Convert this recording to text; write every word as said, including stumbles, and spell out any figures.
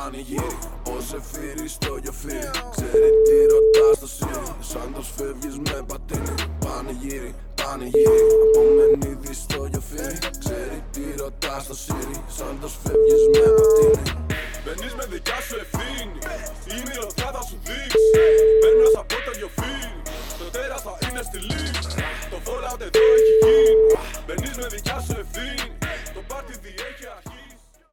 πανηγύρι. Ως εφήρι στο γεφύρι. Ξέρει τι ρωτάς στο Siri. Σαν το φεύγεις με πατίνι. Πανηγύρι, πανηγύρι. Απομενίδι στο γεφύρι. Ξέρει τι ρωτάς στο Siri. Σαν το φεύγεις με πατίνι. Μπαίνεις με δικιά σου ευθύνη. Η μυρωδιά θα σου δείξει. Παίρνας από το γιοφύρι. Το τέρας θα είναι στη λήξη. Το Fallout εδώ έχει γίνει. Μπαίνεις με δικιά σου ευθύνη. Το πάρτι διέχει αρχή.